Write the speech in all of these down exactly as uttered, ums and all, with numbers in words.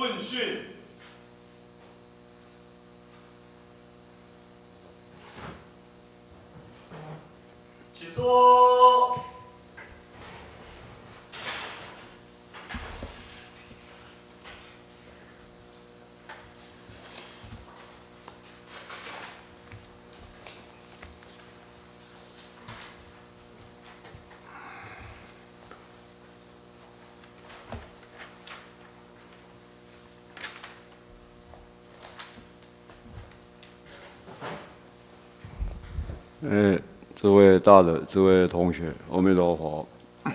问讯。请坐。 呃，诸位大的，诸位同学，阿弥陀佛。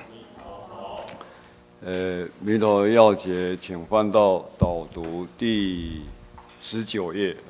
呃，弥陀要解，请翻到导读第十九页啊。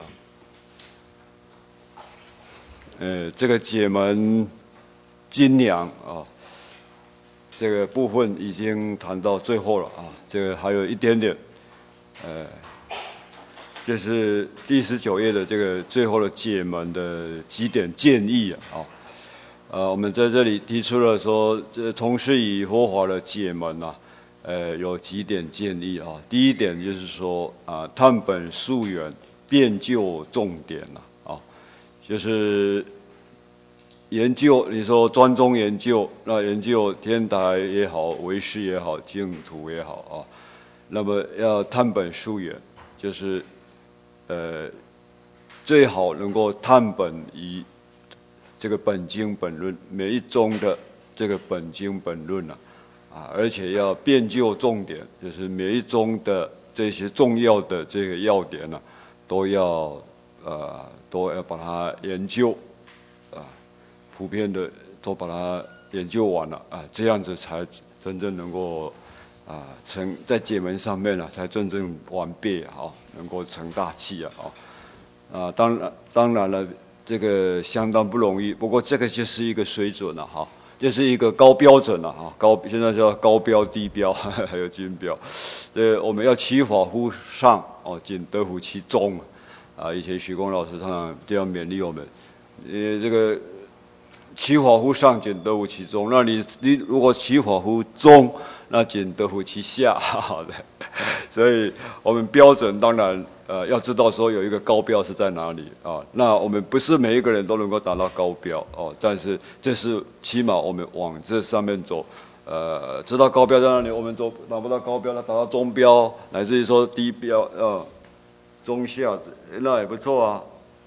呃，这个解门精良啊，这个部分已经谈到最后了啊，这个还有一点点，呃。这是第十九页的这个最后的解门的几点建议啊，啊，呃，我们在这里提出了说，这从事以佛法的解门啊，呃，有几点建议啊。第一点就是说啊，探本溯源，辨就重点呐，啊，就是研究，你说专宗研究，那研究天台也好，唯识也好，净土也好啊，那么要探本溯源，就是。呃，最好能够探本于这个本经本论，每一宗的这个本经本论啊，啊，而且要辨就重点，就是每一宗的这些重要的这个要点呢、啊，都要呃都要把它研究，啊，普遍的都把它研究完了啊，这样子才真正能够。啊，成在解门上面呢、啊，才真正完备啊，能够成大器啊，啊，当然当然了，这个相当不容易。不过这个就是一个水准了、啊、哈，这是一个高标准了、啊、哈，高现在叫高标、低标，还有金标。呃，我们要起法乎上哦，仅得乎其中啊。以前许光老师常常这样勉励我们，呃，这个起法乎上，仅得乎其中。那你你如果起法乎中，那仅得乎其下，好的，所以我们标准当然呃要知道说有一个高标是在哪里啊。那我们不是每一个人都能够达到高标哦，但是这是起码我们往这上面走，呃，知道高标在哪里，我们走达不到高标，那达到中标，乃至于说低标，呃，中下，那也不错啊。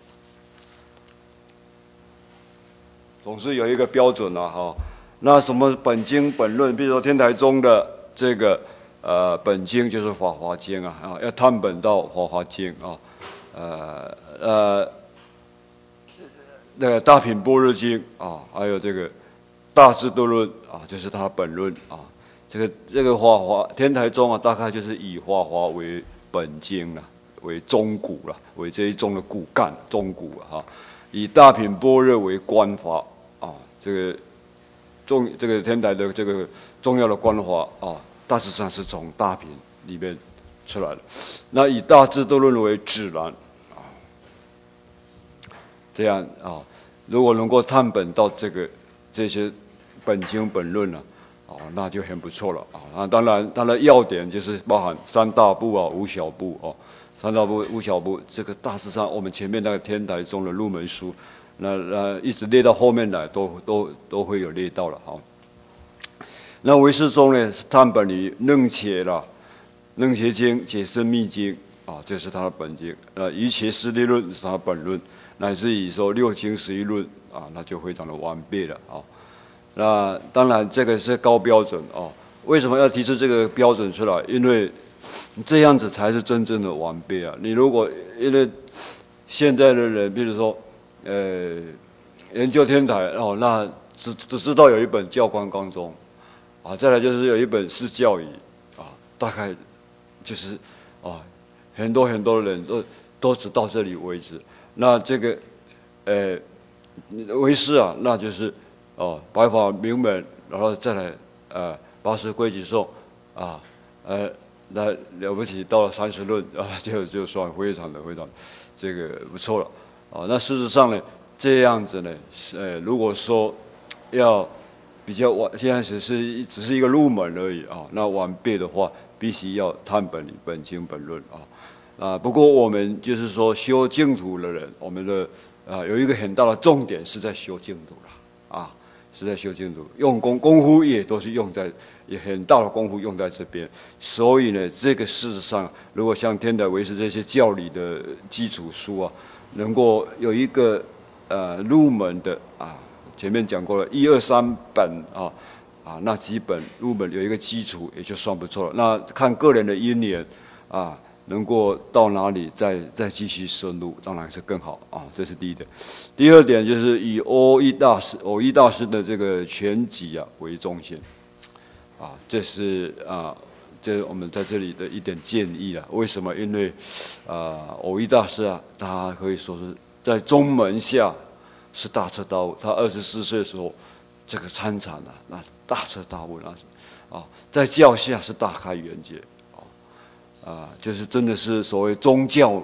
总是有一个标准啊，哈。那什么本经本论，比如说天台宗的这个呃本经就是《法华经》啊，啊要探本到《法华经》啊，呃呃那个《大品般若经》啊，还有这个《大智度论》啊，这是他本论啊。这个这个法华天台宗啊，大概就是以法华为本经了，为宗骨了，为这一宗的骨干宗骨啊，以大品般若为观法啊，这个。重这个天台的这个重要的观法啊，大致上是从大品里面出来的。那以大智度论为指南啊，这样啊，如果能够探本到这个这些本经本论呢、啊，啊，那就很不错了啊。那当然，它的要点就是包含三大部啊、五小部哦、啊，三大部、五小部，这个大致上我们前面那个天台宗的入门书。那那一直列到后面来，都都都会有列到了哈。那唯识宗呢，探本于楞伽啦，楞伽经、解深密经啊，这是他的本经。呃，瑜伽师地论是他本论，乃至于说六经十一论啊，那就非常的完备了啊。那当然这个是高标准啊。为什么要提出这个标准出来？因为这样子才是真正的完备啊。你如果因为现在的人，比如说。呃，研究天台哦，那只只知道有一本教官纲宗，啊，再来就是有一本释教仪，啊，大概就是啊，很多很多人都都只到这里为止。那这个呃唯识啊，那就是哦白法明门，然后再来呃八识规矩颂啊，呃那了不起到了三十论啊，就就算非常的非常这个不错了。啊，那事实上呢，这样子呢，呃，如果说要比较完，现在只是只是一个入门而已啊。那完备的话， 必须要探本理、本经本论啊。啊，不过我们就是说修净土的人，我们的啊有一个很大的重点是在修净土了啊，是在修净土，用功功夫也都是用在，也很大的功夫用在这边。所以呢，这个事实上，如果像天台唯识这些教理的基础书啊，能够有一个呃入门的啊，前面讲过了，一二三本啊啊，那几本入门有一个基础也就算不错了。那看个人的因缘啊。能够到哪里再再继续深入，当然是更好啊。这是第一点。第二点就是以蕅益大师、蕅益大师的这个全集啊为中心，啊，这是啊，这是我们在这里的一点建议啊。为什么？因为啊，蕅益大师啊，他可以说是在宗门下是大彻大悟。他二十四岁的时候，这个参禅啊，那大彻大悟那啊，在教下是大开眼界。啊，就是真的是所谓宗教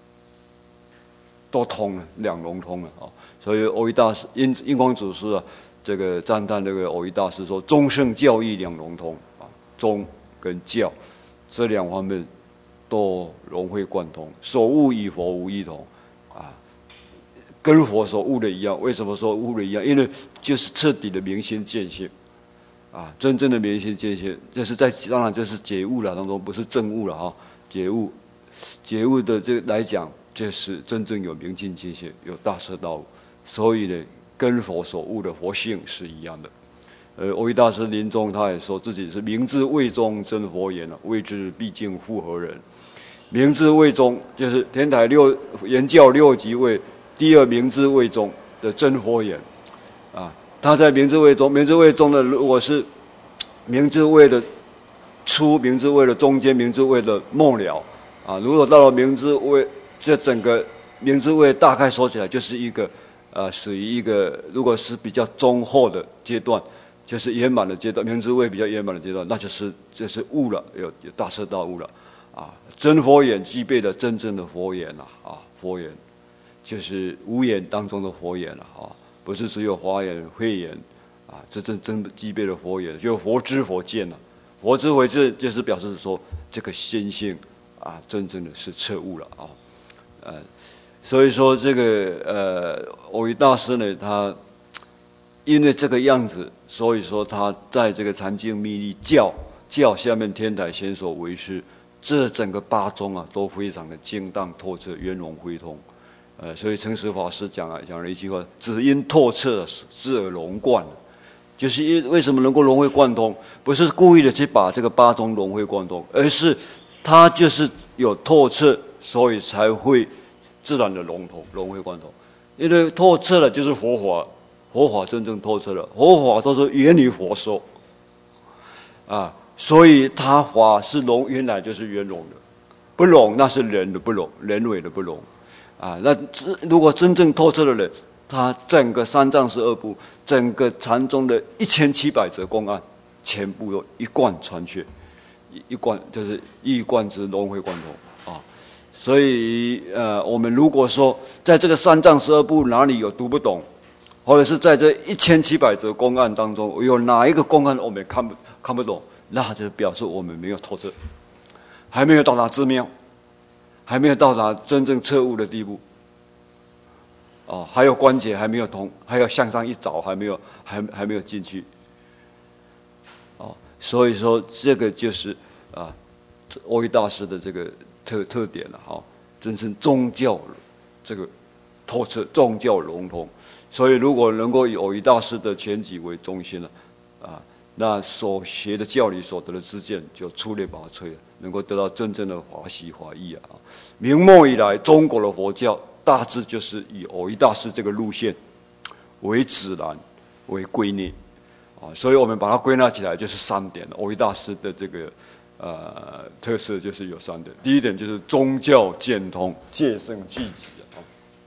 都通了，两融通了啊！所以蕅益大师、印印光祖师啊，这个赞叹这个蕅益大师说，宗圣教义两融通啊，宗跟教这两方面都融会贯通，所悟与佛无异同啊，跟佛所悟的一样。为什么说悟的一样？因为就是彻底的明心见性。啊，真正的明心见性，这是在当然这是觉悟了当中，不是证悟了哈。觉悟，觉悟的这个来讲，就是真正有明心见性，有大彻大悟。所以呢，跟佛所悟的佛性是一样的。呃，蕅益大师临终他也说自己是明知未终真佛言了，未知毕竟复何人？明知未终就是天台六言教六级位第二明知未终的真佛言啊。他在明知位中，明知位中的如果是明知位的初、明知位的中间、明知位的末了啊，如果到了明知位，这整个明知位大概说起来就是一个呃，属于一个如果是比较中后的阶段，就是圆满的阶段，明知位比较圆满的阶段，那就是就是悟了，有有大彻大悟了啊，真佛眼具备了真正的佛眼了啊，佛眼就是无眼当中的佛眼了啊。不是只有华严、慧眼，啊，这真真具备了佛眼，就佛知佛见了、啊。佛知佛见，就是表示说这个心性啊，真正的是彻悟了啊。呃，所以说这个呃，蕅益大师呢，他因为这个样子，所以说他在这个禅净密例教教下面天台显所为师，这整个八宗啊，都非常的精当透彻、圆融会通。呃，所以诚实法师讲啊，讲了一句话：“只因透彻，智而融贯。”就是因为什么能够融会贯通，不是故意的去把这个八宗融会贯通，而是它就是有透彻，所以才会自然的融通、融会贯通。因为透彻了就是佛法，佛法真正透彻了，佛法都是源于佛说啊，所以他法是融，原来就是圆融的，不融那是人的不融，人为的不融。啊，那如果真正透彻的人，他整个三藏十二部，整个禅宗的一千七百则公案，全部都一贯传却，一一贯就是一贯之融会贯通啊。所以呃，我们如果说在这个三藏十二部哪里有读不懂，或者是在这一千七百则公案当中有哪一个公案我们看不看不懂，那就表示我们没有透彻，还没有到达至妙。还没有到达真正彻悟的地步，哦，还有关节还没有通，还要向上一找，还没有，还还没有进去，哦，所以说这个就是啊，蕅益大师的这个特特点了哈，真正宗教这个透彻，宗教融通。所以如果能够以蕅益大师的全集为中心了，啊，那所学的教理所得的知见就出类拔萃了。能够得到真正的华西华义啊！明末以来，中国的佛教大致就是以蕅益大师这个路线为指南、为归臬啊，所以我们把它归纳起来就是三点。蕅益大师的这个呃特色就是有三点：第一点就是宗教见通，戒圣俱集啊。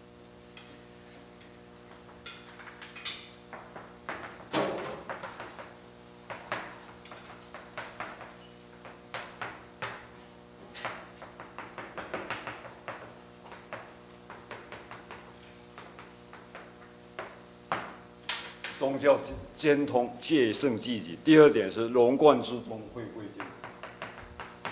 宗教兼通，戒圣俱集。第二点是融贯之中，会归净。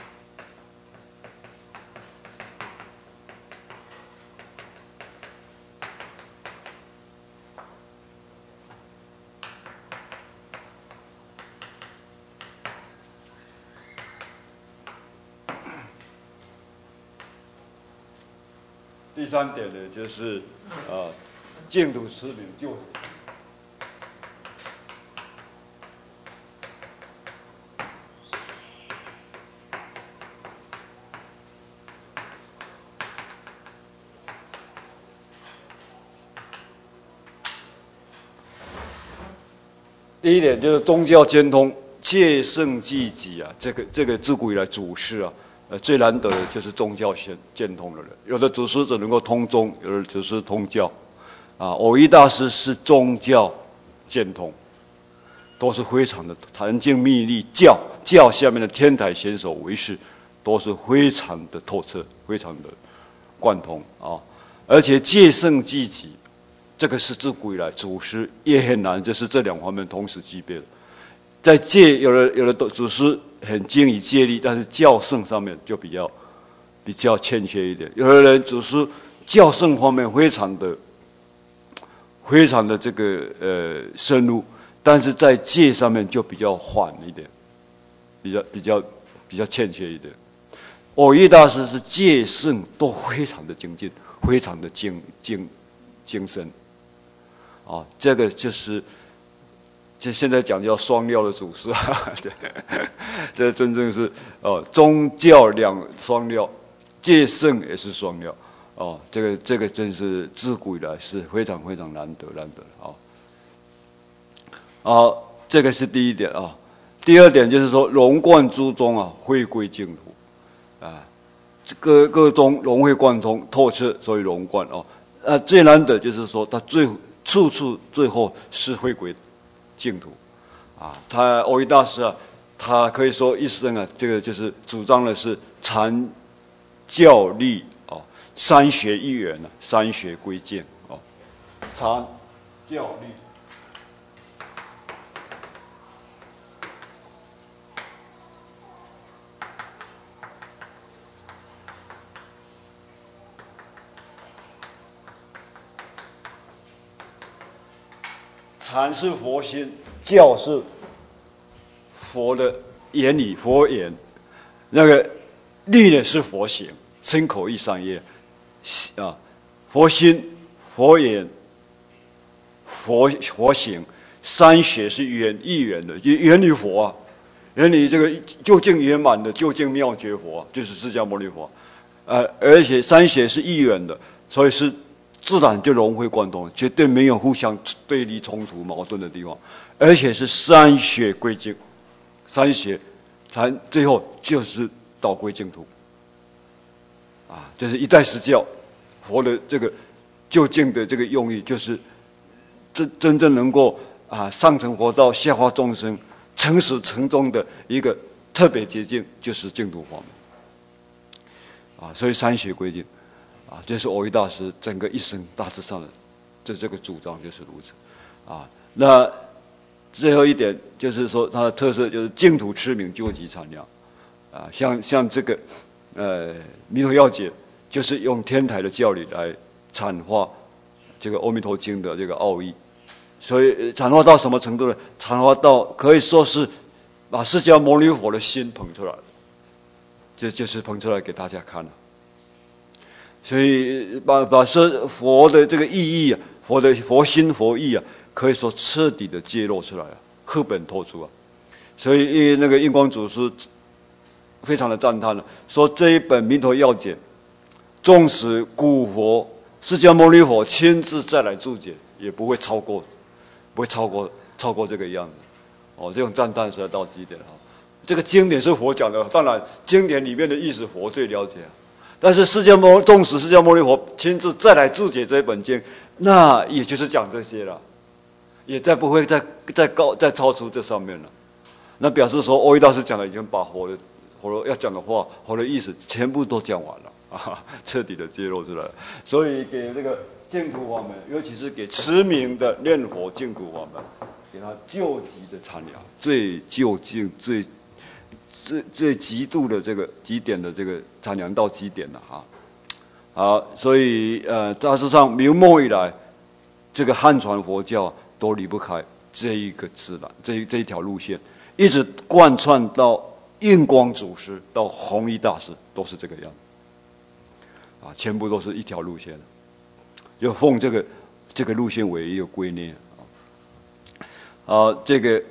第三点呢，就是啊，净土持名救苦。第一点就是宗教兼通，戒圣济己啊，这个这个自古以来祖师啊，呃最难得的就是宗教兼兼通的人。有的祖师只能够通宗，有的祖师通教，啊，蕅益大师是宗教兼通，都是非常的坛经密历教教下面的天台显首为士，都是非常的透彻，非常的贯通啊，而且戒圣济己。这个是自古以来祖师也很难，就是这两方面同时具备了。在戒，有的有的祖师很精于戒律，但是教圣上面就比较比较欠缺一点。有的人祖师教圣方面非常的非常的这个呃深入，但是在戒上面就比较缓一点，比较比较比较欠缺一点。蕅益大师是戒圣都非常的精进，非常的精精精深。啊，这个就是，就现在讲叫双料的祖师啊，对，这真正是哦，宗教两双料，戒圣也是双料，哦，这个这个真是自古以来是非常非常难得难得啊。好，这个是第一点啊。第二点就是说，融贯诸宗啊，回归净土啊，各各宗融会贯通透彻，所以融贯哦。呃，最难得就是说，他最处处最后是回归净土，啊，他蕅益大师啊，他可以说一生啊，这个就是主张的是禅教律哦，三学一元啊，三学归净哦，禅教律。禅是佛心，教是佛的言语，佛言；那个律呢是佛行，身口意三业啊。佛心、佛言、佛佛行，三学是圆一元的，圆于佛啊，圆于这个究竟圆满的究竟妙觉佛、啊，就是释迦牟尼佛。呃，而且三学是一元的，所以是。自然就融会贯通，绝对没有互相对立、冲突、矛盾的地方，而且是三学归净，三学才最后就是导归净土。啊，就是一代实教，佛的这个究竟的这个用意，就是真真正能够啊上乘佛道、下化众生、成始成终的一个特别捷径，就是净土法门。啊，所以三学归净。啊，这是蕅益大师整个一生大致上的这这个主张就是如此，啊，那最后一点就是说它的特色就是净土持名究极禅量，啊，像像这个呃弥陀要解就是用天台的教理来阐化这个《阿弥陀经》的这个奥义，所以阐化到什么程度呢？阐化到可以说是把释迦牟尼佛的心捧出来了，这就是捧出来给大家看了。所以把把说佛的这个意义啊，佛的佛心佛意啊，可以说彻底的揭露出来啊，赫本透出啊。所以那个印光祖师非常的赞叹了，说这一本《弥陀要解》，纵使古佛释迦牟尼佛亲自再来注解，也不会超过，不会超过超过这个样子。哦，这种赞叹实在到极点啊。这个经典是佛讲的，当然经典里面的意思佛最了解啊。但是释迦牟，纵使释迦牟尼佛亲自再来注解这一本经，那也就是讲这些了，也再不会再再高再超出这上面了。那表示说，蕅益大师讲的已经把佛的佛要讲的话、佛的意思全部都讲完了啊，彻底的揭露出来了。所以给这个净土法门，尤其是给持名的念佛净土法门，给他究极的参量，最究竟最。最最极度的这个极点的这个参量到极点了哈，好，所以呃，大致上明末以来，这个汉传佛教都离不开这一个自然，这一这一条路线，一直贯穿到印光祖师到弘一大师，都是这个样子。 啊，全部都是一条路线，就奉这个这个路线为一个圭臬啊，这个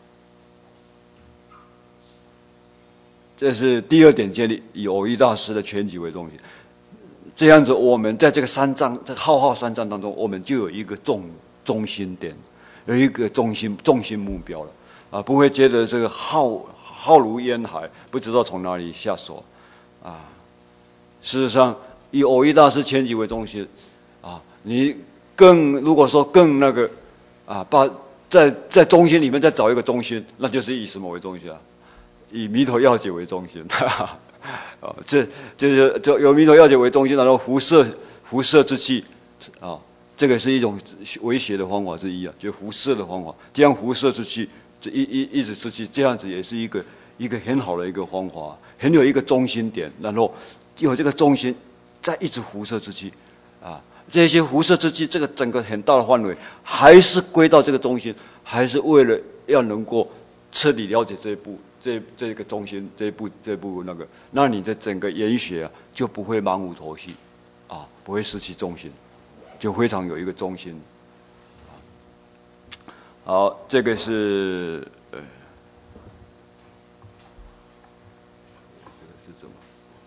这是第二点建立以偶益大师的全集为中心，这样子我们在这个三藏这个浩浩三藏当中，我们就有一个重中心点，有一个中心重心目标了啊，不会觉得这个浩浩如烟海，不知道从哪里下手啊。事实上，以偶益大师全集为中心啊，你更如果说更那个啊，把在在中心里面再找一个中心，那就是以什么为中心啊？以弥陀要解为中心，啊，这这就就有弥陀要解为中心，然后辐射辐射之气啊，这个是一种微学的方法之一啊，就辐射的方法，这样辐射之气，这一一一直出去，这样子也是一个一个很好的一个方法，很有一个中心点，然后有这个中心，再一直辐射之气啊，这些辐射之气，这个整个很大的范围，还是归到这个中心，还是为了要能够彻底了解这一步。这这个中心这一步这一步那个，那你的整个研学啊就不会茫无头绪，啊，不会失去重心，就非常有一个中心。好，这个是呃，这个是什么？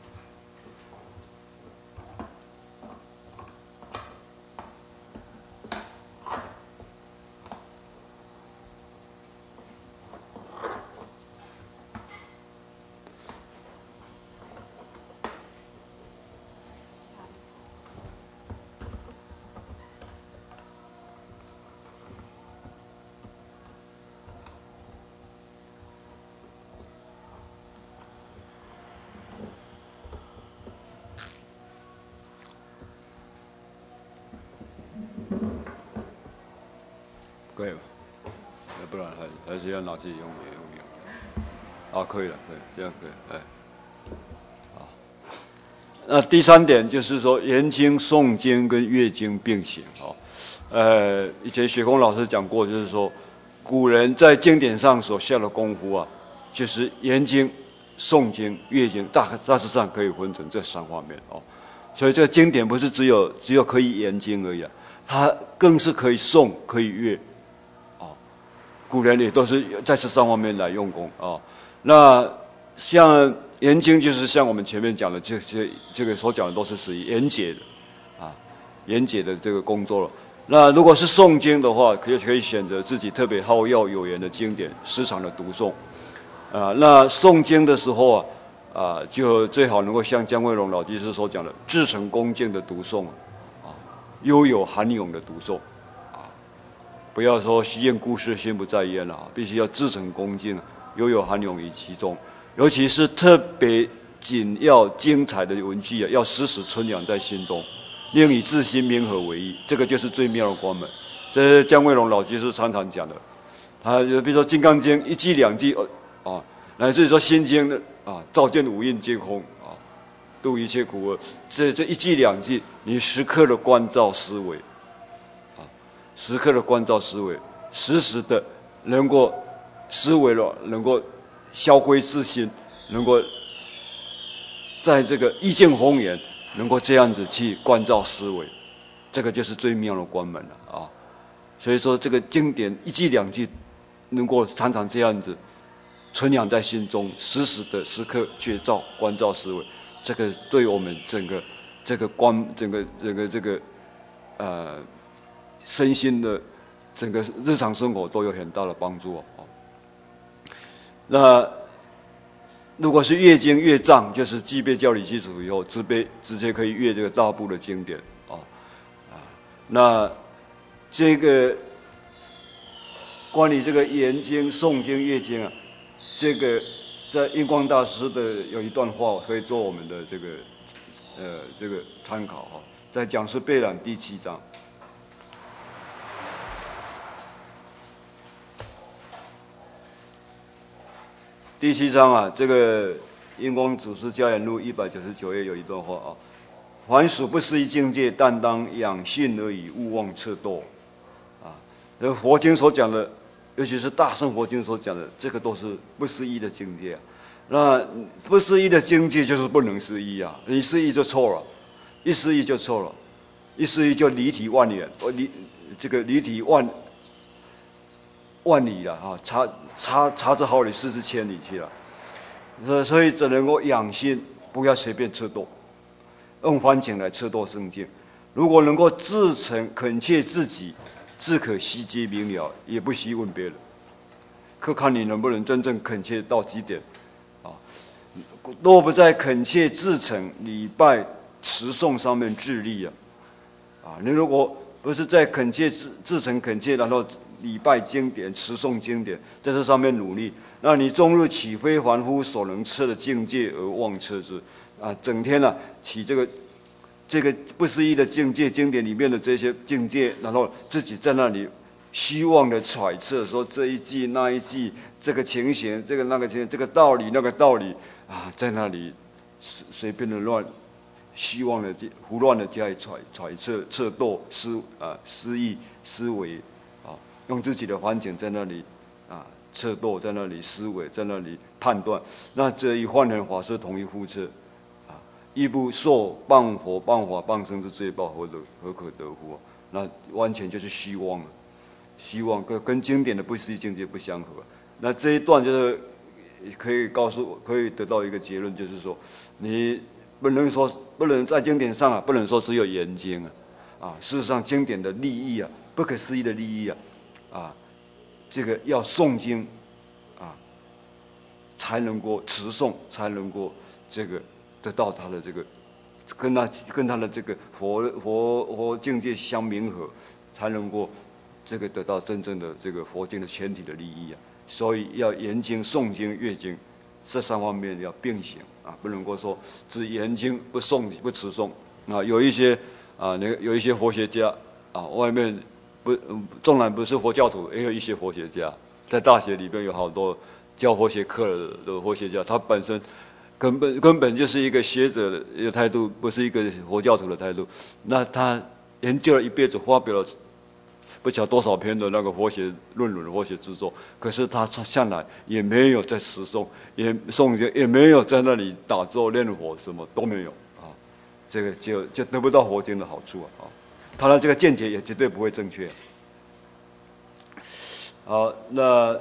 可以吧？不然还还是要拿自己用也用用。啊，可以了，可以，这样可以，哎。好。那第三点就是说，研经、诵经跟阅经并行。哦，呃，以前雪峰老师讲过，就是说，古人在经典上所下的功夫啊，就是研经、诵经、阅经，大大致上可以分成这三方面哦。所以这个经典不是只有只有可以研经而已啊，它更是可以诵、可以阅。古人也都是在这三方面来用功啊。那像研经，就是像我们前面讲的，这这这个所讲的都是属于研解的啊，研解的这个工作了。那如果是诵经的话，可以可以选择自己特别好要有缘的经典，时常的读诵啊。那诵经的时候啊，啊，就最好能够像姜惠龙老居士所讲的，至诚恭敬的读诵啊，悠有涵咏的读诵。不要说虚应故事，心不在焉了，必须要至诚恭敬，悠有涵咏于其中。尤其是特别紧要精彩的文句啊，要时时存养在心中，令以自心明和为意。这个就是最妙的关门。这是姜惠龙老居士常常讲的。他比如说《金刚经》一句两句啊，乃至于说《心经》的啊，照见五蕴皆空啊，度一切苦厄。这这一句两句，你时刻的关照思维。时刻的关照思维，时时的能够思维了，能够消灰自心，能够在这个意境宏远，能够这样子去关照思维，这个就是最妙的关门了啊！所以说，这个经典一句两句，能够常常这样子存养在心中，时时的时刻觉照关照思维，这个对我们整个这个观，整个整个这个呃。身心的整个日常生活都有很大的帮助哦。那如果是阅经阅藏，就是具备教理基础以后，直接直接可以阅这个大部的经典啊啊。那这个关于这个研经、诵经、阅经啊，这个在印光大师的有一段话可以做我们的这个呃这个参考哈，在《讲师备览》第七章。第七章啊，这个印光祖师家言录一百九十九页有一段话啊：凡属不思议境界，但当养性而已，勿忘测度。啊，那佛经所讲的，尤其是大乘佛经所讲的，这个都是不思议的境界啊。那不思议的境界就是不能思议啊，你思议就错了。 一失忆就错了，一失忆就离体万远，我离这个离体万万里了啊，差差差之毫厘，失之千里去了。所所以只能够养心，不要随便测度，用反省来测度圣境。如果能够自诚恳切自己，自可悉皆明了，也不需问别人。可看你能不能真正恳切到极点啊！若不在恳切自诚、礼拜、持诵上面致力啊，啊，你如果不是在恳切自自诚恳切，然后礼拜经典、持诵经典，在这上面努力，那你终日岂非凡夫所能测的境界而妄测之啊！整天啊起这个这个不思议的境界，经典里面的这些境界，然后自己在那里希望的揣测，说这一季那一季，这个情形，这个那个情形，这个道理那个道理啊，在那里随随便的乱，希望的胡乱的加以揣揣测、测度、思啊思议、思维啊，用自己的环境在那里啊测度，在那里思维，在那里判断，那这一幻人法是同一复测。亦不受谤佛、谤法、谤僧之罪报，何得何可得乎、啊？那完全就是希望了，希望跟跟经典的不思议境界不相合。那这一段就是可以告诉，可以得到一个结论，就是说，你不能说不能在经典上啊，不能说只有研经啊，啊，事实上经典的利益啊，不可思议的利益啊，啊，这个要诵经啊，才能够持诵，才能够这个。得到他的这个，跟他跟他的这个佛佛佛境界相冥合，才能够这个得到真正的这个佛经的全体的利益啊。所以要研经、诵经、阅经，这三方面要并行啊，不能够说只研经不诵不持诵啊。有一些啊，那个有一些佛学家啊，外面不纵然不是佛教徒，也有一些佛学家，在大学里边有好多教佛学课的佛学家，他本身。根本根本就是一个学者的一个态度，不是一个佛教徒的态度。那他研究了一辈子，发表了不晓得多少篇的那个佛学论文、佛学著作，可是他向来也没有在持诵，也诵经，也没有在那里打坐念佛，什么都没有啊。这个就就得不到佛经的好处啊！他的这个见解也绝对不会正确。好，那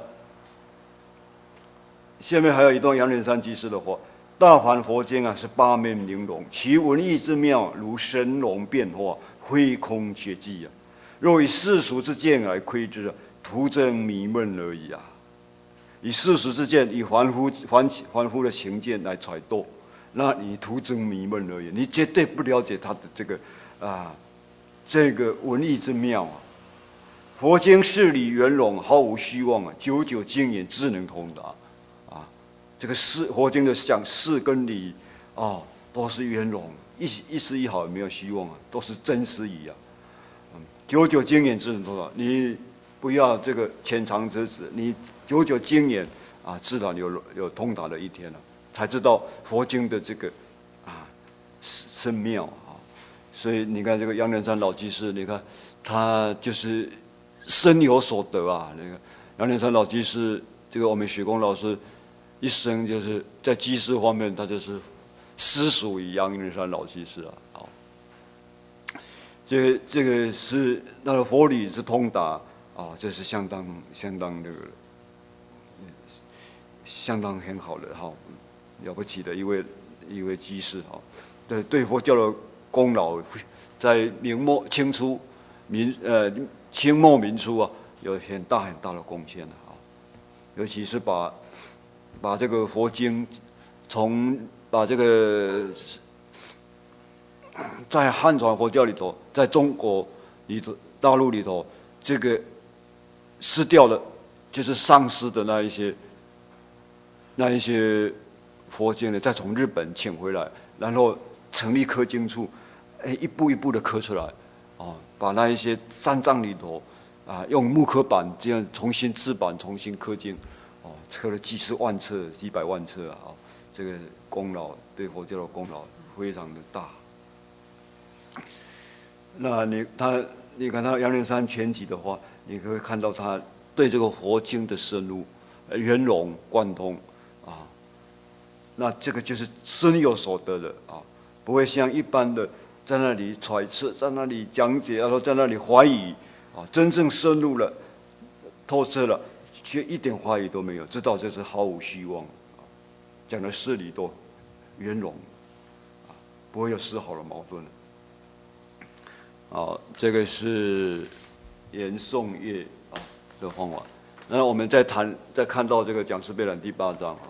下面还有一段杨连山居士的话。大梵佛经啊，是八面玲珑，其文义之妙，如神龙变化，非空绝迹啊！若以世俗之见来窥之啊，徒增迷闷而已啊！以世俗之见，以凡夫凡凡夫的情见来揣度，那你徒增迷闷而已，你绝对不了解他的这个啊，这个文义之妙啊！佛经事理圆融，毫无虚妄啊，久久经验，智能通达。这个事佛经的讲事跟理啊、哦，都是圆融，一一丝一毫也没有虚妄啊，都是真实语啊。嗯，久久经验智能通达，你不要这个浅尝辄止，你久久经验啊，自然有有通达的一天了，才知道佛经的这个啊深妙啊。所以你看这个杨连山老居士，你看他就是深有所得啊。那个杨连山老居士，这个我们雪公老师。一生就是在居士方面，他就是师属于杨连山老居士啊。好，这个这个是那个佛理之通达啊，这是相当相当这个相当很好的哈，了不起的一位一位居士哈。对对佛教的功劳，在明末清初民呃清末民初啊，有很大很大的贡献的啊，尤其是把。把这个佛经，从把这个在汉传佛教里头，在中国里头、大陆里头，这个失掉了，就是丧失的那一些、那一些佛经呢，再从日本请回来，然后成立刻经处，哎，一步一步的刻出来，哦，把那一些三藏里头啊，用木刻版这样重新制版、重新刻经。哦，刻了几十万册、几百万册啊！这个功劳对佛教的功劳非常的大。那你他，你看他《杨连山全集》的话，你可以看到他对这个佛经的深入、圆融贯通啊。那这个就是深有所得的啊，不会像一般的在那里揣测，在那里讲解，然后在那里怀疑啊，真正深入了、透彻了，却一点怀疑都没有，知道这是毫无希望，讲的事理都圆融，啊，不会有丝毫的矛盾。啊，这个是言颂乐啊的方法。那我们再谈，再看到这个讲师备览第八章啊，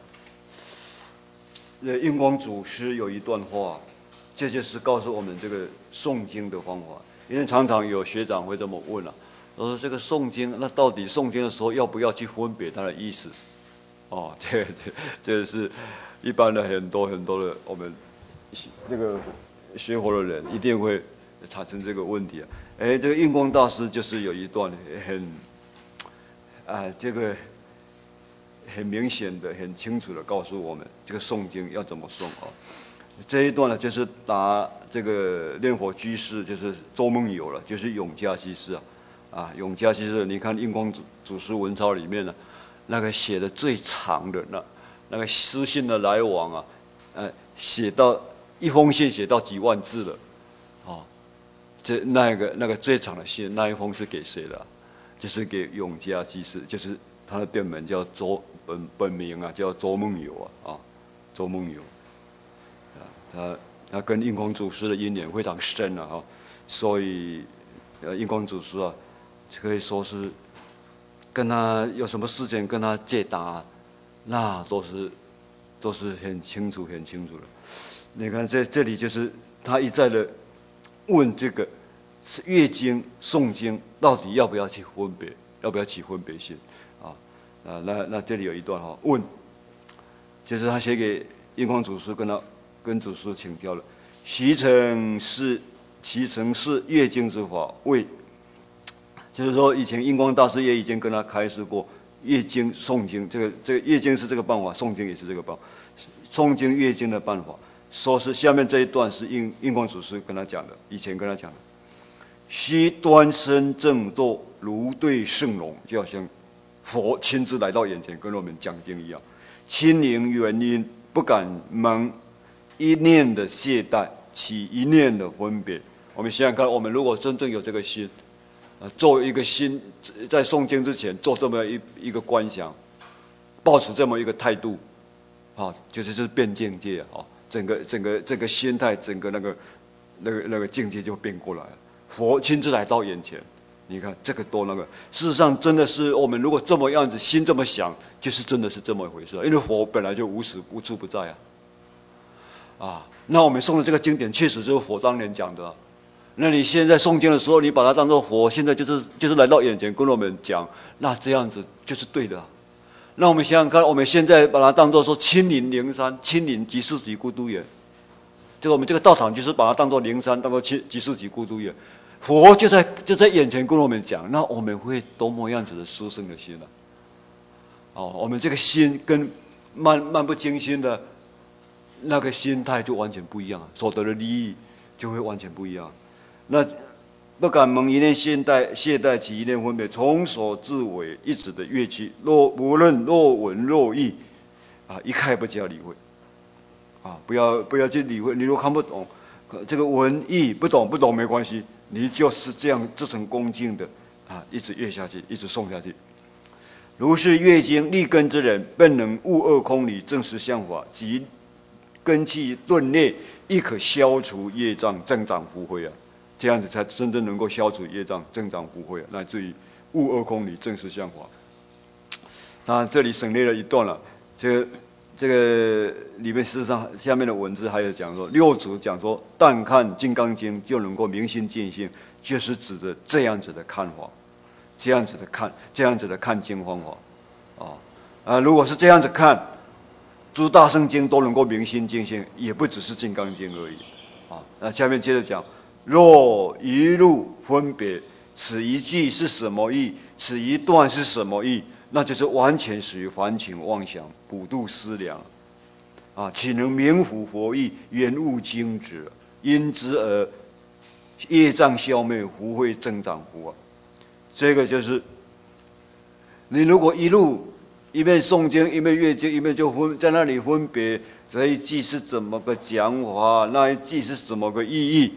印光祖师有一段话，这就是告诉我们这个诵经的方法。因为常常有学长会这么问啊，说这个诵经，那到底诵经的时候要不要去分别它的意思？哦，这这这是一般的很多很多的我们这个学佛的人一定会产生这个问题啊。哎，这个印光大师就是有一段很啊，这个很明显的、很清楚的告诉我们，这个诵经要怎么诵啊？这一段呢，就是答这个念佛居士，就是周梦友了，就是永嘉居士啊，啊，永嘉居士，你看印光祖祖师文钞里面呢，那个写的最长的那那个私信的来往啊，呃，写到一封信写到几万字了，哦，这那个那个最长的信，那一封是给谁的啊？就是给永嘉居士，就是他的店门叫周本本名啊，叫周梦友啊，啊，周梦友，啊，他他跟印光祖师的因缘非常深啊，哈，所以呃，印光祖师啊，可以说是跟他有什么事情跟他解答，那都是都是很清楚很清楚的。你看在这里就是他一再的问这个。是阅经诵经到底要不要去分别，要不要起分别心啊？啊，那那这里有一段哈、哦，问，就是他写给印光祖师，跟他跟祖师请教了，其诚是其诚是阅经之法，为，就是说以前印光大师也已经跟他开示过阅经诵经，这个这个阅经是这个办法，诵经也是这个办法，诵经阅经的办法，说是下面这一段是印印光祖师跟他讲的，以前跟他讲的。须端身正坐，如对圣龙，就好像佛亲自来到眼前跟我们讲经一样。亲临原因，不敢蒙一念的懈怠，起一念的分别。我们想想看，我们如果真正有这个心，啊，做一个心，在诵经之前做这么一一个观想，抱持这么一个态度，啊，就是就是变境界啊，整个整个这个心态，整个那个那个那个境界就变过来了。佛亲自来到眼前，你看这个多那个。事实上，真的是我们如果这么样子，心这么想，就是真的是这么一回事。因为佛本来就无时无处不在啊。啊，那我们诵的这个经典，确实就是佛当年讲的、啊。那你现在诵经的时候，你把它当作佛，现在就是就是来到眼前跟我们讲，那这样子就是对的、啊。那我们想想看，我们现在把它当作说亲临灵山，亲临即世即孤独园。这个我们这个道场就是把它当作灵山，当作即世即孤独园。佛就在就在眼前跟我们讲，那我们会多么样子的殊胜的心啊！哦，我们这个心跟漫漫不经心的那个心态就完全不一样，所得的利益就会完全不一样。那不敢蒙一念懈怠，懈怠起一念分别，从首至尾一直的乐器，若无论若文若义，啊，一概不加理会。啊，不要不要去理会，你如果看不懂这个文义，不懂不懂没关系。你就是这样这种恭敬的啊，一直阅下去，一直诵下去。如是阅经立根之人，便能悟二空理，证实相法，即根气顿裂，亦可消除业障，增长福慧啊！这样子才真正能够消除业障，增长福慧啊，乃至于悟二空理，证实相法。那这里省略了一段了，这个。这个里面事实上下面的文字还有讲说，六祖讲说，但看《金刚经》就能够明心见性，就是指的这样子的看法，这样子的看，这样子的看经方法，啊啊，如果是这样子看，诸大圣经都能够明心见性，也不只是《金刚经》而已，啊，那下面接着讲，若一路分别，此一句是什么意？此一段是什么意？那就是完全属于凡情妄想，补度思量，啊，岂能明符佛意，圆悟经旨？因之而业障消灭，福慧增长福啊！这个就是你如果一路一面诵经，一面阅经，一面就分在那里分别这一句是怎么个讲法，那一句是怎么个意义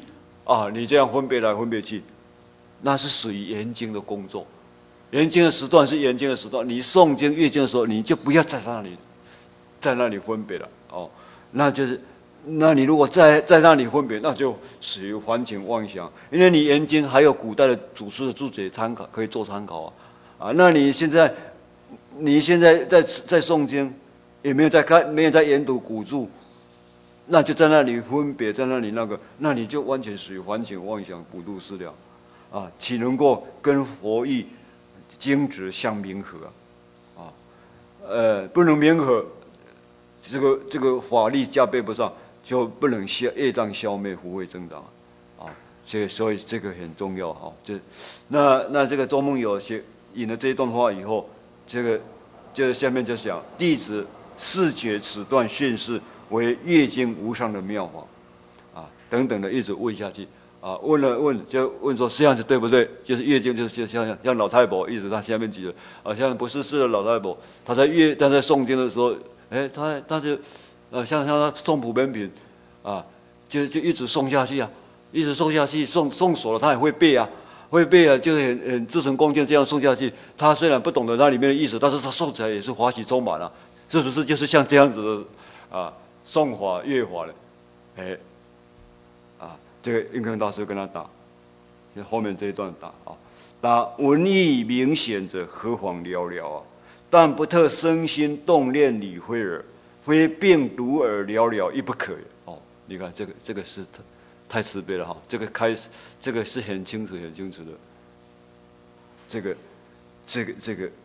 啊，你这样分别来分别去，那是属于研经的工作。研经的时段是研经的时段，你诵经阅经的时候，你就不要在那里，在那里分别了哦。那就是，那你如果在在那里分别，那就属于环境妄想，因为你研经还有古代的祖师的注解参考，可以做参考啊。啊，那你现在，你现在在在诵经，也没有在看，没有在研读古注。那就在那里分别，在那里那个，那你就完全属于环境妄想、不度思量，啊，岂能够跟佛意经旨相冥合啊？啊，呃，不能冥合，这个这个法力加倍不上，就不能消业障消灭，福慧增长啊。所以所以这个很重要啊。这那那这个周梦友写引了这一段话以后，这个就下面就讲弟子视觉此段训示为阅经无上的妙法，啊，等等的一直问下去，啊，问了问就问说这样子对不对？就是阅经就是像像像老太婆，一直他下面举的，啊，像不是是的老太婆，他在阅他在诵经的时候，哎，他他就，呃，像像他诵普门品，啊，就就一直诵下去啊，一直诵下去，诵诵熟了他也会背啊。会背啊，就是很很至诚恭敬这样诵下去。他虽然不懂得那里面的意思，但是他诵起来也是欢喜充满了、啊，是不是？就是像这样子的啊，诵法乐法的，哎，啊，这个印根大师跟他打，后面这一段打啊，打文意明显者，何妨寥寥啊？但不特生心动念理会耳，非并读而寥寥亦不可也。哦，你看这个这个是特。太慈悲了哈！这个开始，这个是很清楚、很清楚的。这个、这个、这个，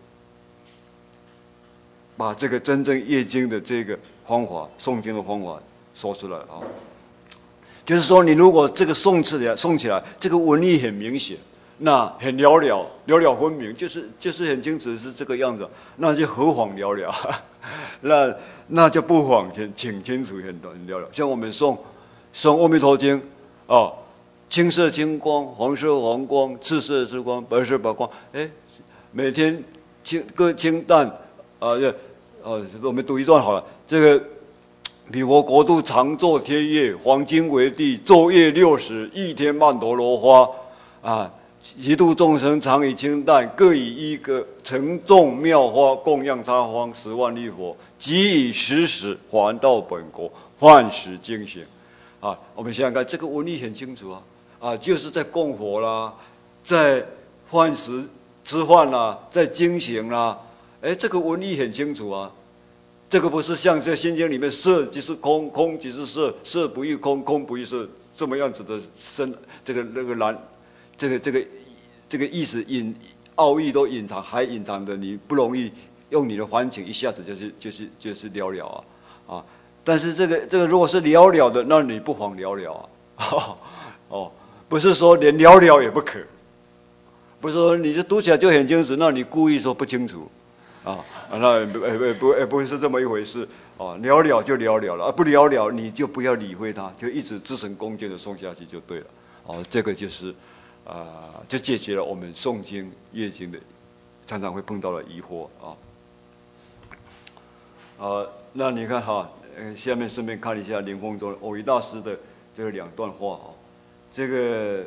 把这个真正阅经的这个方法、诵经的方法说出来啊。就是说，你如果这个诵起来、诵起来，这个文意很明显，那很寥寥、寥寥分明，就是就是很清楚是这个样子，那就何妨寥寥？那那就不妨请请清楚很很寥寥。像我们诵诵《阿弥陀经》。哦，青色青光，黄色黄光，赤色赤光，白色白光。哎，每天清各清淡啊，这呃，我们读一段好了。这个彼佛国度常作天乐，黄金为地，昼夜六时，一天曼陀罗花啊，一度众生常以清淡，各以一个沉重妙花供养他方十万亿佛，即以时时还到本国，饭食精行。啊，我们想想看，这个文意很清楚啊，啊，就是在供佛啦，在饭食吃饭啦，在经行啦，哎，这个文意很清楚啊。这个不是像这《心经》里面色即是空，空即是色，色不异空，空不异色这么样子的深，这个那个难，这个这个这个意思隐奥义都隐藏，还隐藏的你不容易用你的环境一下子就是就是就是了了啊啊。但是这个这个如果是了了的，那你不妨了了啊，哦，不是说连了了也不可，不是说你就读起来就很清楚，那你故意说不清楚，啊，那也不也不也不是这么一回事啊，了了就了了了，不了了你就不要理会它，就一直至诚恭敬的诵下去就对了，哦，这个就是啊、呃，就解决了我们诵经阅经的常常会碰到的疑惑啊，啊，那你看哈。呃，下面顺便看一下林凤洲偶一大师的这个两段话啊，这个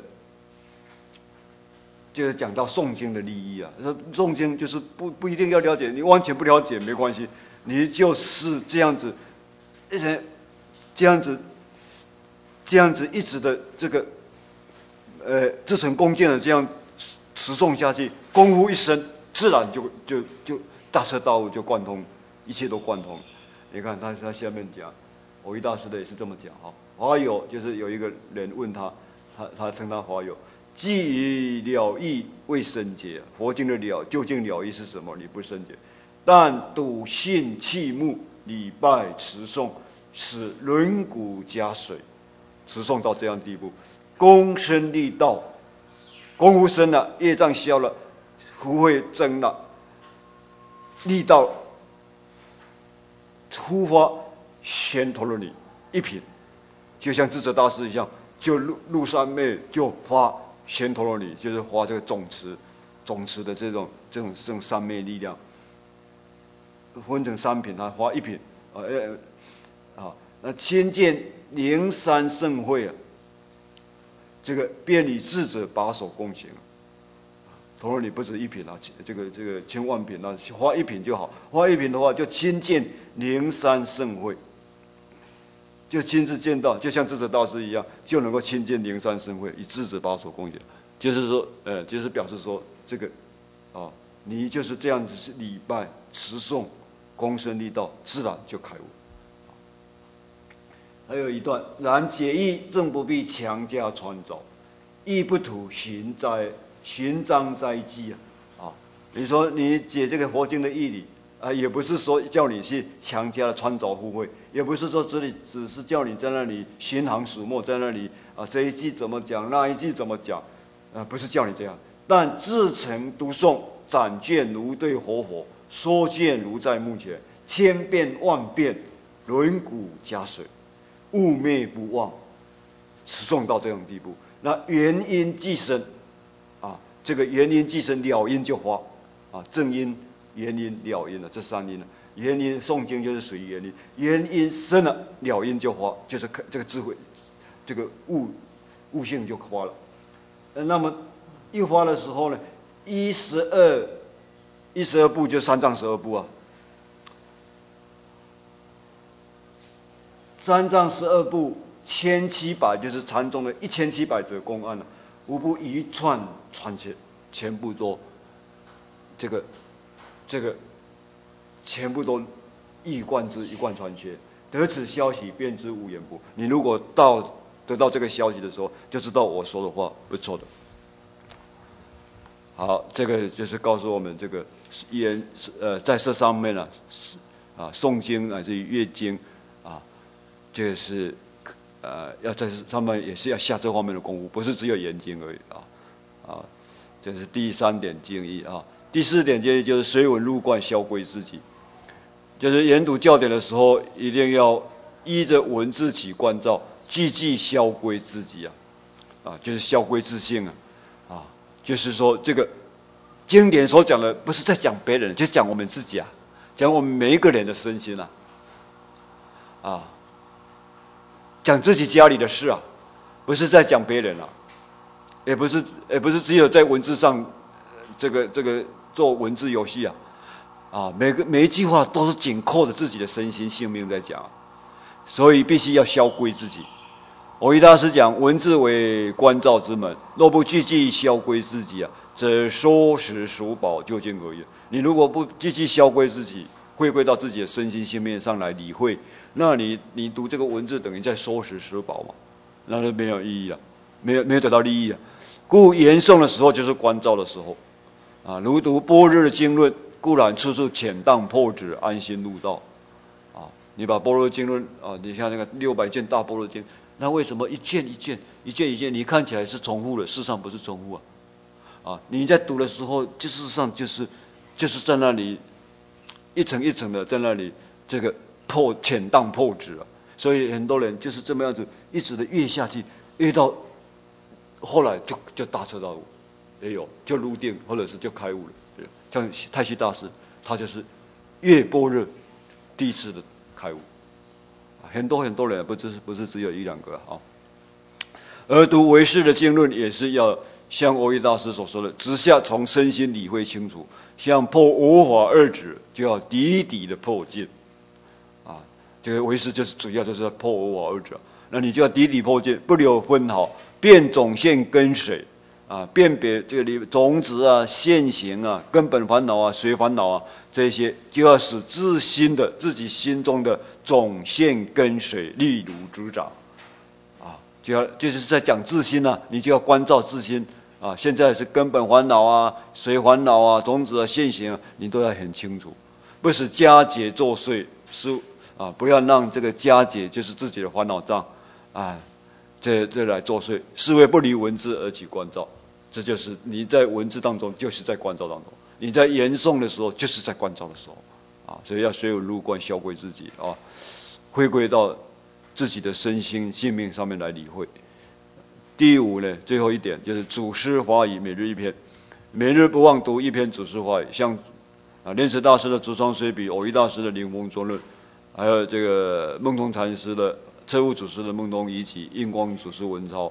就是讲到诵经的利益啊。说诵经就是不不一定要了解，你完全不了解没关系，你就是这样子，而且这样子这样子一直的这个呃至诚恭敬的这样持诵下去，功夫一生，自然就就就大彻大悟，就贯通，一切都贯通。你看他他下面讲，偶一大师的也是这么讲哈。华有就是有一个人问他，他他称他华有，既以了义未深解，佛经的了究竟了义是什么？你不深解，但笃信弃目，礼拜持诵，使轮毂加水，持诵到这样地步，功深力道，功夫深了，业障消了，福慧增了，力道。突发悬陀罗尼一品，就像智者大师一样，就入入三昧就发悬陀罗尼，就是发这个总持，总持的这种这种这种三昧力量，分成三品，他发一品，啊呃啊，那亲见灵山盛会啊， 这个便以智者把手共行。同时你不止一品啊，这个这个千万品啊，花一品就好。花一品的话，就亲近灵山盛会，就亲自见到，就像智者大师一样，就能够亲近灵山盛会，以智者把手共行。就是说，呃，就是表示说，这个，啊，你就是这样子是礼拜、持诵、躬身立道，自然就开悟。还有一段，然解义正不必强加传召，亦不图寻哉寻章哉迹啊！啊，你说你解这个佛经的义理啊，也不是说叫你去强加的穿凿附会，也不是说这里只是叫你在那里寻行数墨，在那里啊这一句怎么讲，那一句怎么讲。啊，不是叫你这样，但自诚读诵，展卷如对活佛，说卷如在目前，千变万变，轮毂加水，悟灭不忘，持诵到这种地步，那原因既生，啊，这个原因既生，了因就发，啊，正因、原因、了因了，这三因了。原因诵经就是属于原因，原因生了，了因就发，就是这个智慧，这个悟悟性就发了。那么一发的时候呢，一十二一十二部就三藏十二部啊，三藏十二部千七百就是禅宗的一千七百则公案了、啊，无不一串传写，全部都这个这个全部都一贯之一贯传写，得此消息便知无言不。你如果到得到这个消息的时候，就知道我说的话不错的。好，这个就是告诉我们，这个言呃，在这上面呢、啊，啊，诵经乃至于阅经，啊，这个是呃，要在上面也是要下这方面的功夫，不是只有研经而已啊，啊，这是第三点经义啊。第四点建议就是随文入观，消归自己，就是研读教典的时候，一定要依着文字起观照。句句消归自己啊，啊，就是消归自性啊，啊，就是说这个经典所讲的，不是在讲别人，就是讲我们自己啊，讲我们每一个人的身心啊，啊，讲自己家里的事啊，不是在讲别人啊，也不是，也不是只有在文字上，这个这个做文字游戏啊，啊，每个每一句话都是紧扣着自己的身心性命在讲、啊，所以必须要消归自己。蕅益大师讲，文字为观照之门，若不句句消归自己啊，则说实数宝究竟何也？你如果不句句消归自己，回归到自己的身心性面上来理会，那你你读这个文字等于在收拾数宝嘛，那就没有意义了，没有没有得到利益啊。故言诵的时候就是观照的时候啊，如读般若的经论，固然处处浅荡破纸，安心入道啊。你把般若经论啊，你像那个六百卷大般若经。那为什么一件一件、一件一件，你看起来是重复的，事实上不是重复啊！啊，你在读的时候，就事实上就是就是在那里一层一层的在那里这个破浅荡破纸啊，所以很多人就是这么样子，一直的越下去，越到后来就就大彻大悟，也有就入定，或者是就开悟了。像太虚大师，他就是越般若第一次的开悟。很多很多人，不是不是只有一两个啊。而读唯识的经论，也是要像蕅益大师所说的，直下从身心理会清楚，像破我法二指，就要底底的破尽啊。这个唯识就是主要就是破我法二指，那你就要底底破尽，不留分毫，辨种现根水啊，辨别这个里种子啊、现行啊、根本烦恼啊、随烦恼啊。这些就要使自心的自己心中的种现根水利如指掌，啊，就要就是在讲自心啊，你就要关照自心啊。现在是根本烦恼啊、随烦恼啊、种子啊、现行啊，你都要很清楚，不使家结作祟，是啊，不要让这个家结就是自己的烦恼障啊，这这来作祟，是为不离文字而起关照，这就是你在文字当中，就是在关照当中。你在言诵的时候，就是在观照的时候，啊，所以要随文入观，消归自己啊，回归到自己的身心性命上面来理会。第五呢，最后一点就是祖师法语每日一篇，每日不忘读一篇祖师法语，像啊莲池大师的《竹窗随笔》，蕅益大师的《灵峰宗论》，还有这个梦通禅师的彻悟祖师的《梦通遗集》，印光祖师文钞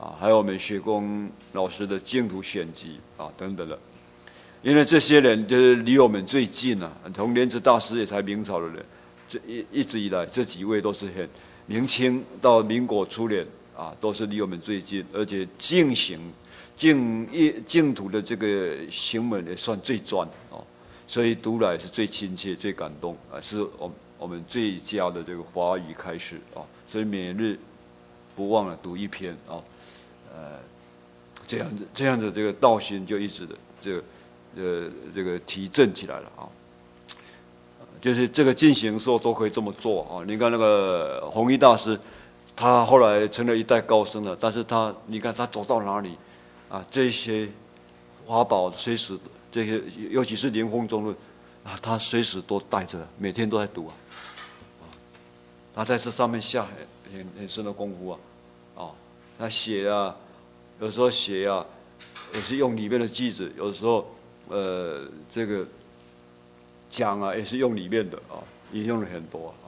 啊，还有我们学工老师的净土选集啊等等的。因为这些人就是离我们最近啊，从莲池大师也才明朝的人，这一一直以来这几位都是很明清到民国初年啊，都是离我们最近，而且净行净净土的这个行门也算最专哦，所以读来是最亲切、最感动啊，是我我们最佳的这个华语开始啊，所以每日不忘了读一篇啊，呃，这样子这样子这个道心就一直的这个。呃，这个提振起来了啊，就是这个进行说都可以这么做啊。你看那个弘一大师，他后来成了一代高僧了，但是他你看他走到哪里啊，这些法宝随时这些，尤其是灵峰中论啊，他随时都带着，每天都在读啊。他在这上面下很很很深的功夫啊，啊，他写啊，有时候写啊，也是用里面的句子，有时候。呃，这个讲啊，也是用里面的啊，引用了很多啊。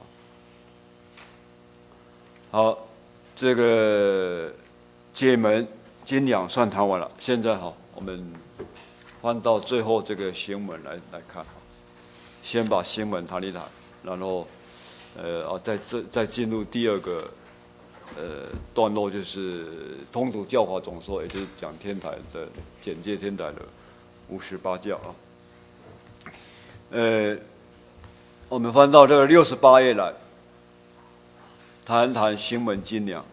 好，这个解门精养算谈完了，现在哈，我们翻到最后这个行门来来看，先把行门谈一谈，然后呃啊，再这再进入第二个呃段落，就是通途教法总说，也就是讲天台的简介天台的。五十八教啊，呃，我们翻到这个六十八页来，谈谈行门精良。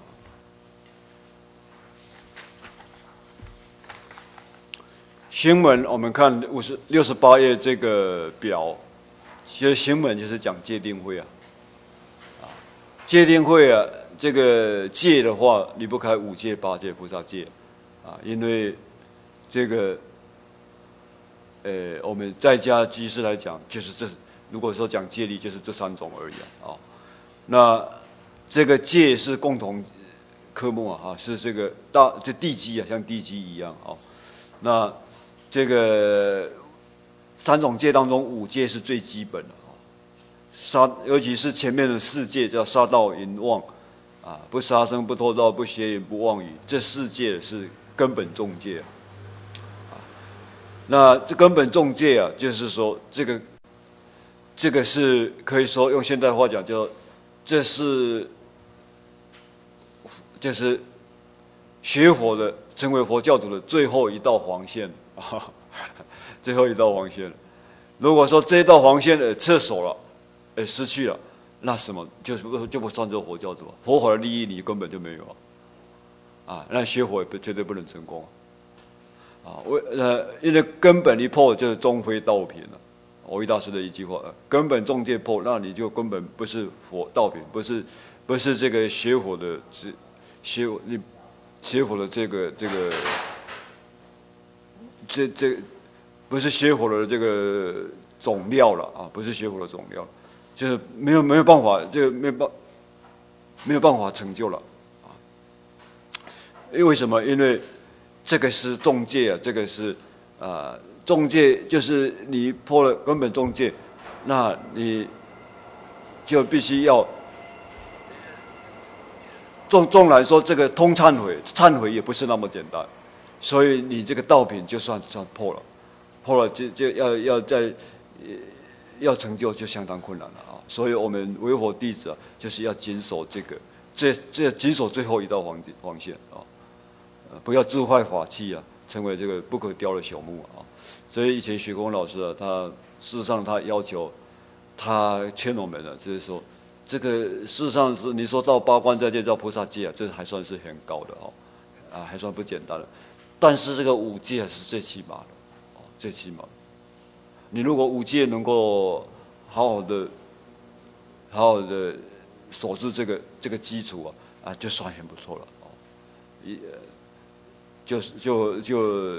行门，我们看五十六十八页这个表，其实行门就是讲戒定慧啊，啊，戒定慧啊，这个戒的话离不开五戒、八戒、菩萨戒啊，因为这个。呃，我们在家居士来讲，就是这，如果说讲戒律，就是这三种而已啊。那这个戒是共同科目啊，是这个大就地基啊，像地基一样啊。那这个三种戒当中，五戒是最基本的啊。杀，尤其是前面的四戒叫杀盗淫妄啊，不杀生、不偷盗、不邪淫、不妄语，这四戒是根本重戒啊。那这根本重戒啊，就是说这个，这个是可以说用现代话讲，叫这是，就是学佛的成为佛教徒的最后一道黄线啊，最后一道黄线。如果说这一道黄线呃撤手了，呃失去了，那什么就是就不算做佛教徒啊，佛法的利益你根本就没有啊，啊，那学佛也不绝对不能成功啊。啊，为呃，因为根本一破就是终非道品了。藕益大师的一句话，根本重戒破，那你就根本不是佛道品，不是不是这个学佛的学你学佛的这个这个这这不是学佛的这个总料了啊，不是学佛的总料，就是没有没有办法，这个没有办没有办法成就了啊。因为什么？因为这个是重戒啊，这个是啊、呃，重戒就是你破了根本重戒，那你就必须要纵纵然说这个通忏悔，忏悔也不是那么简单，所以你这个道品就算算破了，破了就就要要再要成就就相当困难了啊。所以我们为佛弟子啊，就是要谨守这个，这这谨守最后一道黄黄线啊。不要自坏法器啊，成为这个不可雕的朽木啊！所以以前学光老师啊，他事实上他要求，他劝我们的就是说，这个事实上是你说到八关斋戒到菩萨戒啊，这还算是很高的哦，啊还算不简单的。但是这个五戒是最起码的，哦最起码的。你如果五戒能够好好的、好好的守住这个这个基础啊，啊就算很不错了哦，一。就是就就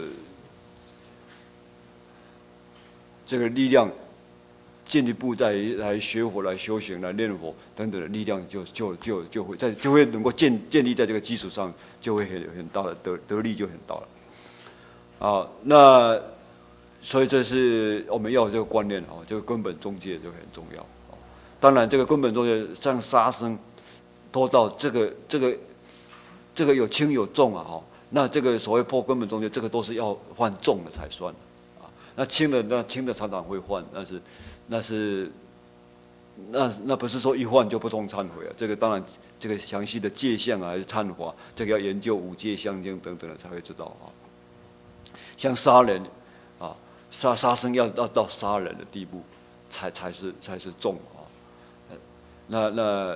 这个力量进一步再来学佛、来修行、来念佛等等的力量就，就就就就会在就会能够建建立在这个基础上，就会很很大的得得力就很大了。啊，那所以这是我们要有这个观念啊，这个根本中戒就很重要。当然，这个根本中戒像杀生、偷盗，这个这个这个有轻有重啊，哈，那这个所谓破根本中间，这个都是要换重的才算啊。那轻的那轻的常常会换，那是那是那那不是说一换就不通忏悔啊。这个当然这个详细的戒相啊还是忏法，这个要研究五戒相经等等的才会知道啊。像杀人啊，杀杀生要到到杀人的地步，才才是才是重啊。那那。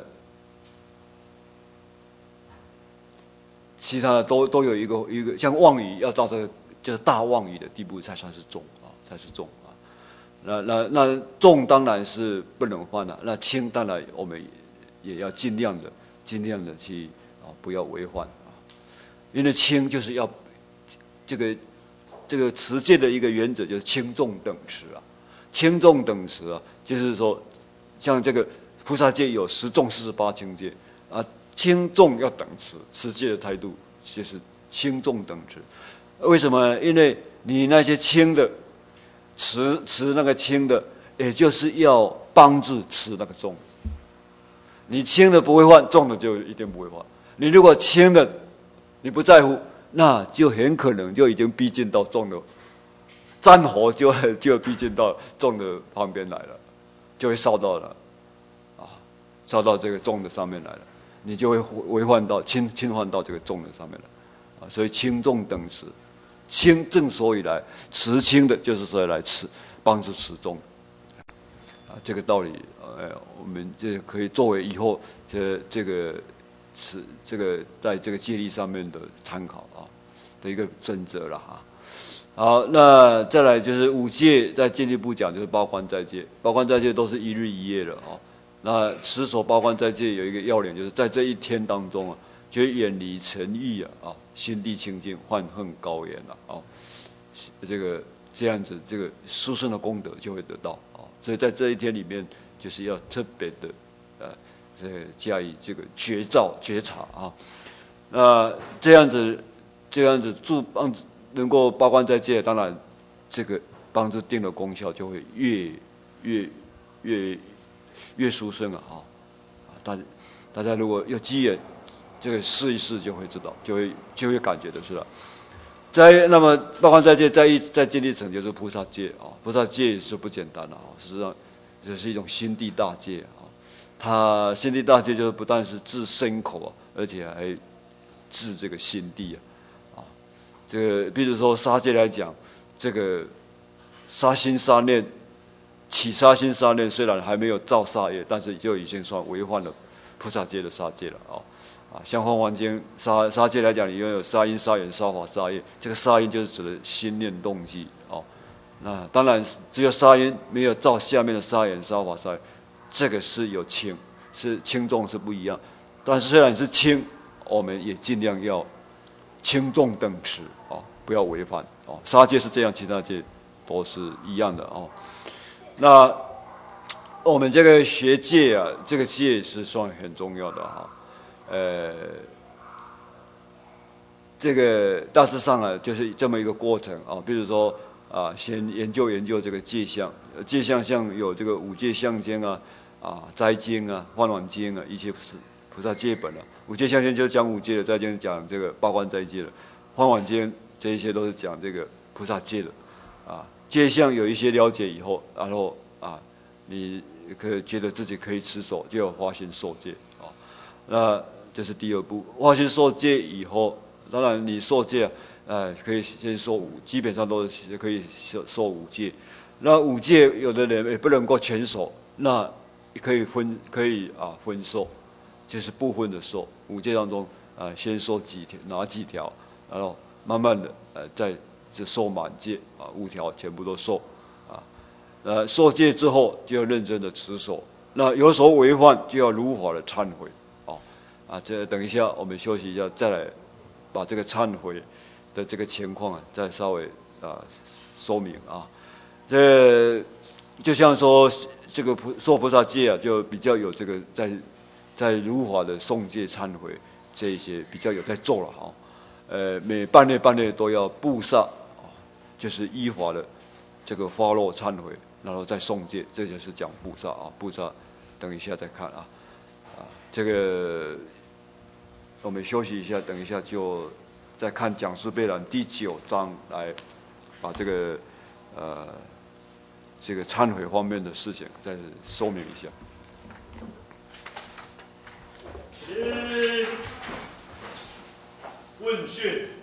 其他的都都有一个一个像妄语要到这个就是大妄语的地步才算是重啊，才是重啊。那那那重当然是不能犯了，那轻当然我们也要尽量的尽量的去啊不要违犯啊，因为轻就是要这个这个持戒的一个原则就是轻重等持啊，轻重等持啊，就是说像这个菩萨戒有十重四十八轻戒啊。轻重要等持，持戒的态度就是轻重等持。为什么？因为你那些轻的持持那个轻的，也就是要帮助持那个重。你轻的不会犯，重的就一定不会犯。你如果轻的你不在乎，那就很可能就已经逼近到重的，战火就就逼近到重的旁边来了，就会烧到了啊，烧到这个重的上面来了。你就会违犯到侵侵犯到这个重的上面了，啊，所以轻重等持，轻正所以来持轻的，就是说来持帮助持重，啊，这个道理，呃，我们这可以作为以后这这个持这个在这个戒律上面的参考啊的一个准则了哈。好，那再来就是五戒，在戒律部讲就是八关斋戒，八关斋戒都是一日一夜的啊。那持守八关斋戒有一个要领，就是在这一天当中啊，就远离尘欲啊，啊，心地清净，患恨高言了啊，这个这样子，这个殊胜的功德就会得到啊。所以在这一天里面，就是要特别的呃，这个加以这个觉照觉察啊。那这样子，这样子助帮能够八关斋戒，当然这个帮助定的功效就会越越越。越殊胜啊！啊，大大家如果有机缘，这个试一试就会知道，就会就会感觉的是了。在那么八关斋戒，在一在戒律层就是菩萨戒啊，菩萨戒是不简单的啊，实际上这是一种心地大戒啊。它心地大戒就是不但是治身口啊，而且还治这个心地啊。啊，这个比如说杀戒来讲，这个杀心杀念。起杀心杀念虽然还没有造杀业，但是就已经算违反了菩萨戒的杀戒了啊！啊，像《梵网经》杀杀戒来讲，里面有杀因、杀缘、杀法、杀业。这个杀因就是指的心念动机哦。那当然只有杀因，没有造下面的杀缘、杀法、杀业，这个是有轻，是轻重是不一样。但是虽然是轻，我们也尽量要轻重等持啊，不要违反哦。杀戒是这样，其他戒都是一样的哦。那我们这个学戒啊，这个戒是算很重要的哈。呃，这个大致上啊，就是这么一个过程啊。比如说啊，先研究研究这个戒相，戒相像有这个五戒相经啊、啊斋经啊、梵网经啊，一些是菩萨戒本啊。五戒相经就讲五戒的，斋经讲这个八关斋戒的，梵网经这一些都是讲这个菩萨戒的啊。戒相有一些了解以后，然后啊，你可以觉得自己可以持守，就要发心受戒啊。那这是第二步，发心受戒以后，当然你受戒，呃，可以先受五，基本上都是可以受受五戒。那五戒有的人也不能够全守，那可以分可以啊分受，就是部分的受。五戒当中啊，先受几条哪几条，然后慢慢的呃再。就受满戒啊，五条全部都受啊。呃，受戒之后就要认真的持守，那有所违犯就要如法的忏悔啊啊。这等一下我们休息一下，再来把这个忏悔的这个情况啊，再稍微啊说明啊。这就像说这个菩受菩萨戒啊，就比较有这个在在如法的诵戒忏悔这一些比较有在做了哈。呃，每半夜半夜都要布萨。就是依法的这个发落忏悔，然后再诵戒，这就是讲布萨啊。布萨，等一下再看啊啊，这个我们休息一下，等一下就再看讲师备览第九章来把这个呃这个忏悔方面的事情再说明一下。 请问讯。